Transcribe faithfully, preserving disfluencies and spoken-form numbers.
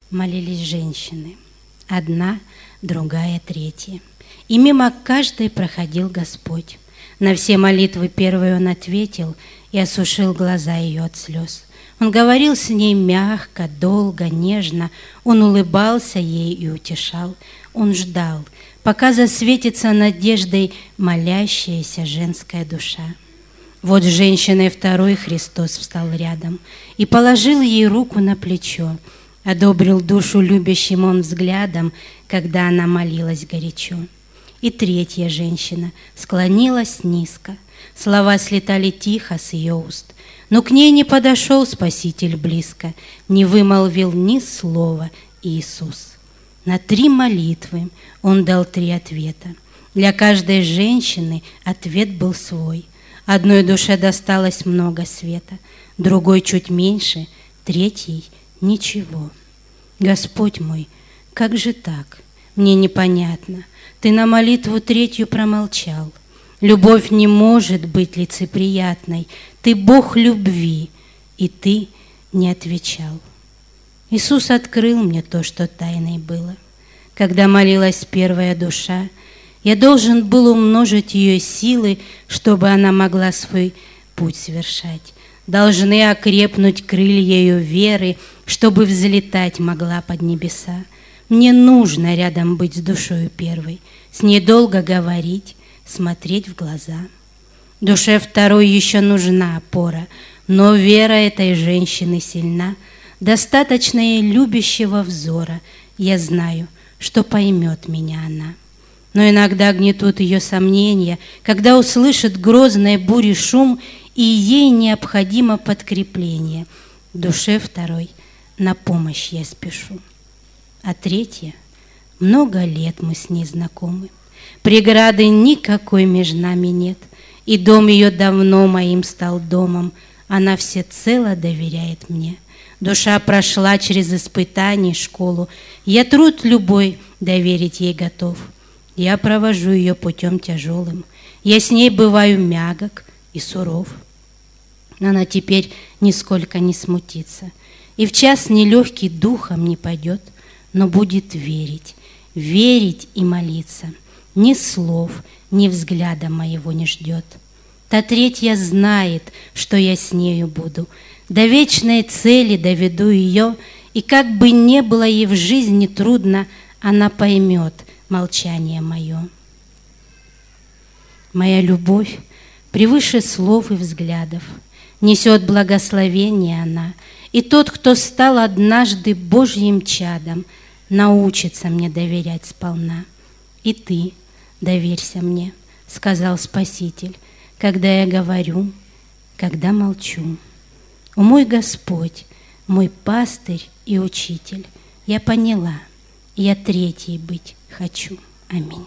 молились женщины, одна, другая, третья. И мимо каждой проходил Господь. На все молитвы первой Он ответил и осушил глаза ее от слез. Он говорил с ней мягко, долго, нежно. Он улыбался ей и утешал. Он ждал, пока засветится надеждой молящаяся женская душа. Вот с женщиной второй Христос встал рядом и положил ей руку на плечо. Одобрил душу любящим Он взглядом, когда она молилась горячо. И третья женщина склонилась низко. Слова слетали тихо с ее уст. Но к ней не подошел Спаситель близко, не вымолвил ни слова Иисус. На три молитвы Он дал три ответа. Для каждой женщины ответ был свой. Одной душе досталось много света, другой чуть меньше, третьей ничего. Господь мой, как же так? Мне непонятно. Ты на молитву третью промолчал. Любовь не может быть лицеприятной. Ты Бог любви, и ты не отвечал. Иисус открыл мне то, что тайной было. Когда молилась первая душа, я должен был умножить ее силы, чтобы она могла свой путь совершать. Должны окрепнуть крылья ее веры, чтобы взлетать могла под небеса. Мне нужно рядом быть с душою первой, с ней долго говорить, смотреть в глаза. Душе второй еще нужна опора, но вера этой женщины сильна. Достаточно ей любящего взора. Я знаю, что поймет меня она. Но иногда гнетут ее сомнения, когда услышит грозной бури шум, и ей необходимо подкрепление. Душе второй на помощь я спешу. А третья, много лет мы с ней знакомы. Преграды никакой между нами нет, и дом ее давно моим стал домом. Она всецело доверяет мне. Душа прошла через испытания школу. Я труд любой доверить ей готов. Я провожу ее путем тяжелым. Я с ней бываю мягок и суров. Она теперь нисколько не смутится, и в час нелегкий духом не пойдет, но будет верить, верить и молиться. Ни слов, ни взгляда моего не ждет. Та третья знает, что я с нею буду. До вечной цели доведу ее, и как бы не было ей в жизни трудно, она поймет молчание мое. Моя любовь превыше слов и взглядов. Несет благословение она, и тот, кто стал однажды Божьим чадом, научится мне доверять сполна. И ты доверься мне, сказал Спаситель, когда я говорю, когда молчу. О мой Господь, мой пастырь и учитель, я поняла, я третьей быть хочу. Аминь.